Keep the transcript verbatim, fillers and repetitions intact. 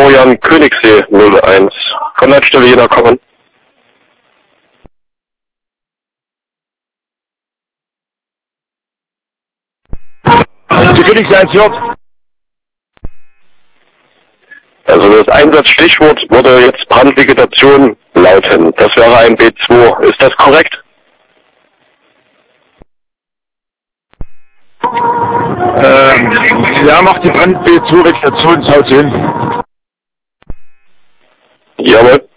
Florian Königssee null eins. Kann Leitstelle Jena kommen? Die Königssee eins J. Also das Einsatzstichwort würde jetzt Brandvegetation lauten. Das wäre ein B zwei. Ist das korrekt? Ähm, ja, macht die Brand B zwei Vegetationshaus hin. Jawohl.